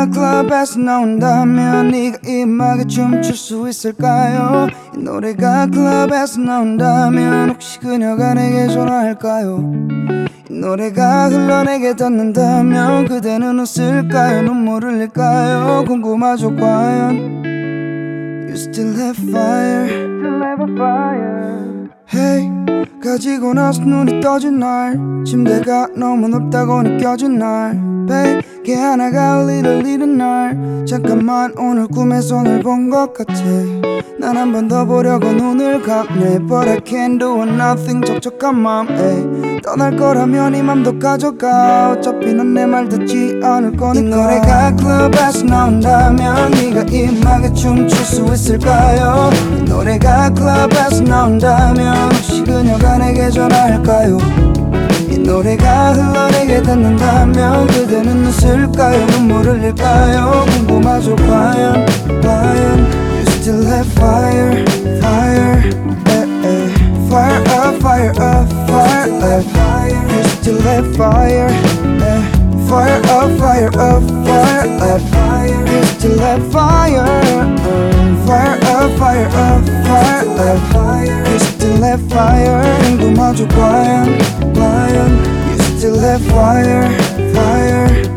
클럽에서 나온다면 네가 이 음악에 춤출 수 있을까요? 이 노래가 클럽에서 나온다면 혹시 그녀가 내게 전화할까요? 이 노래가 흘러내게 닿는다면 그대는 웃을까요? 눈물을 흘릴까요? 궁금하죠 과연. You still have fire, still have a fire. Hey, 가지고 나서 눈이 떠진 날, 침대가 너무 높다고 느껴진 날, 베개 하나가 흘리는 날, 잠깐만 오늘 꿈에서 널 본 것 같아. 난 한 번 더 보려고 눈을 감네, but I can't do nothing. 적적한 맘에 떠날 거라면 이 맘도 가져가. 어차피 넌 내 말 듣지 않을 거니까. 이 노래가 클럽에서 나온다면 네가 이 음악에 춤출 수 있을까요? 이 노래가 클럽에서 나온다면 혹시 그녀가 내게 전화할까요? 이 노래가 흘러내게 닿는다면 그대는 웃을까요? 눈물을 흘릴까요? 궁금하죠 과연. You still have fire, fire, fire up, fire up, fire up. You still have fire, fire up, fire up, fire up. You still have fire, fire up, fire up, fire up. You still have fire. 궁금하죠 과연. You still have fire, fire.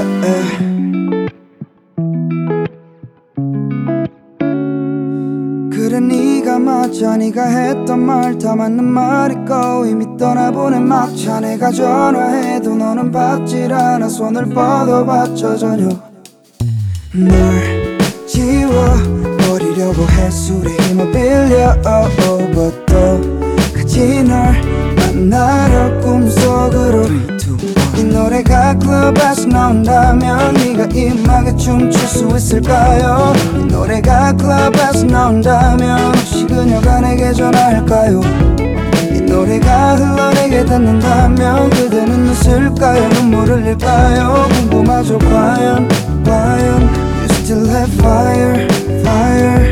그래 네가 맞아. 네가 했던 말 다 맞는 말이고 이미 떠나보낸 막차. 내가 전화해도 너는 받질 않아. 손을 뻗어봤자 전혀 널 지워버리려고 해. 술에 힘을 빌려 but 또까지 널 만나려 꿈속으로. 이 노래가 클럽에서 나온다면 네가 이 음악에 춤출 수 있을까요? 이 노래가 클럽에서 나온다면 혹시 그녀가 내게 전화할까요? 이 노래가 흘러내게 닿는다면 그대는 웃을까요? 눈물을 흘릴까요? 궁금하죠 과연. You still have fire, fire.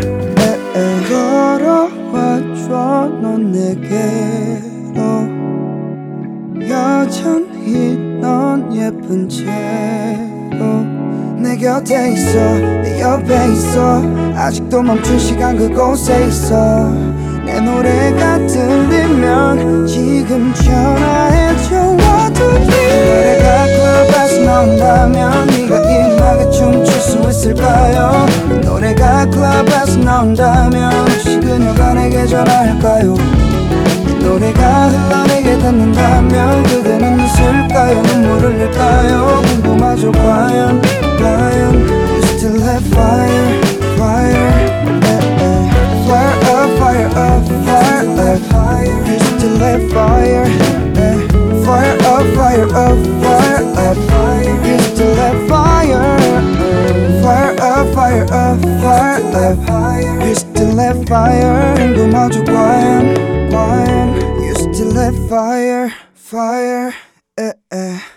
걸어와줘 넌 내게로. 여전히 넌 예쁜 채로 내 곁에 있어, 내 옆에 있어. 아직도 멈춘 시간 그곳에 있어. 내 노래가 들리면 지금 전화해줘. What do you need? 노래가 클럽에서 나온다면 네가 이 음악에 춤출 수 있을까요? 노래가 클럽에서 나온다면 혹시 그녀가 내게 전화할까요? 노래가 흘러내게 닿는다면 그대는 웃을까요? 눈물을 흘릴까요? 궁금하죠 과연. You still have fire, fire, fire up, fire up, fire up. You still have fire, fire up, fire up, fire up. You still have fire, fire up, fire up, fire up. You still have fire. 궁금하죠 과연. You still have fire, fire,